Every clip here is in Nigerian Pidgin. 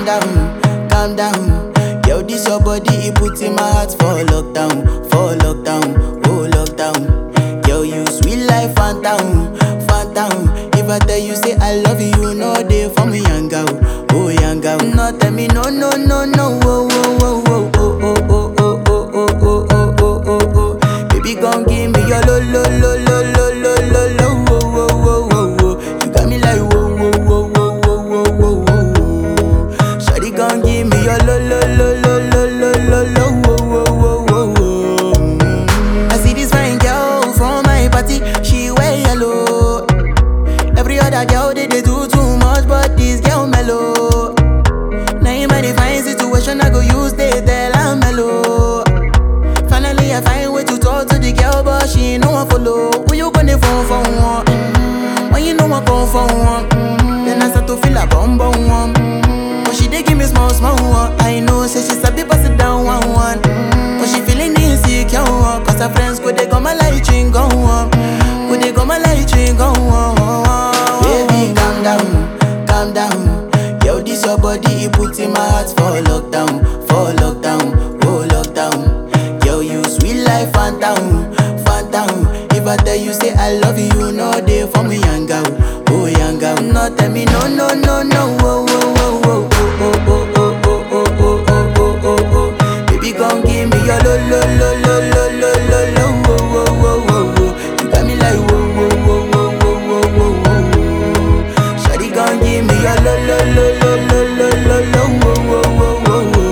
calm down. Yo, this your body, it puts in my heart for lockdown, oh lockdown. Yo, you sweet life, phantom, phantom. If I tell you say I love you, you know they for me, young girl, oh young girl. No tell me no, no, no, no, oh, oh, oh, oh, oh, oh, oh, oh, oh, oh, oh, oh, oh, oh. Baby, gon' give me your lo, lo, lo, lo, lo, lo, lo, lo, oh, oh, oh, oh, oh. You got me like whoa, whoa, whoa, whoa, whoa, whoa, whoa, whoa. Shawty gon' give me your lo, lo, lo, lo, lo, lo, lo, lo, oh, oh, oh, oh, oh. I see this fine girl from my party, she wear yellow. Every other girl they do too much, but this girl mellow. Now in my fine situation, I go use they tell I'm mellow. Finally I find way to talk to the girl, but she ain't no one follow. Who you gonna phone for one? When you know I come for one, then I start to feel a bum bum one. But she dey give me small small one. I know say she sabi pass it down one one. But she feeling insecure one, cause her friends go they go my light ring go on, go they go my light ring go on. Baby, calm down. Yo, this your body, it puts in my heart for lockdown, oh lockdown. Yo, you sweet life, phantom, phantom. If I tell you say I love you, you know they for me, young girl, oh young girl. No tell me no, no, no, no, oh, oh, oh, oh, oh, oh, oh, oh, oh, oh, oh, oh, oh, oh. Baby, gon' give me your lo, lo, lo, lo, lo, lo, lo, lo, oh, oh, oh, oh, oh. You got me like whoa, whoa, whoa, whoa, whoa, whoa, whoa, whoa. Shawty gon' give me your lo, lo, lo, lo, lo, lo, lo, lo, oh, oh, oh, oh,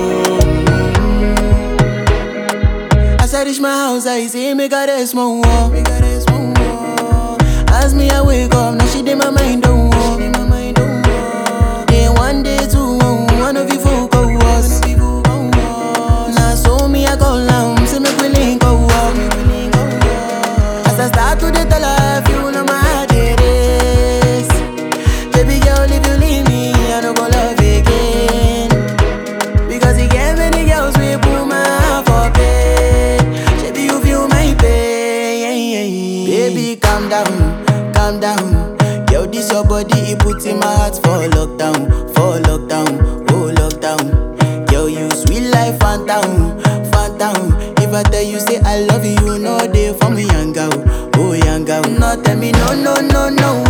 oh. As I reach my house, I see me got a small wall. As me I wake up, now she did my mind don't walk. Then one day two, one of you folk go was. Now so me I go down, see me willing go walk. As I start to the tell her, you know my heart it is. Baby girl, if you leave me, I don't go love again. Because you gave many girls we put my heart for pain. Baby, you feel my pain. Baby, calm down. Yo, this your body, it puts in my heart for lockdown, oh lockdown. Yo, you sweet life, phantom, phantom. If I tell you say I love you, you know they for me, young girl, oh young girl. No tell me no, no, no, no,